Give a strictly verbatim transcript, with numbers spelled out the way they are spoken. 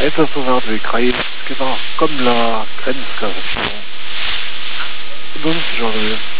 Jetzt hast du einen Radweg, genau, comme la Grenzgazette. Donc, j'en ai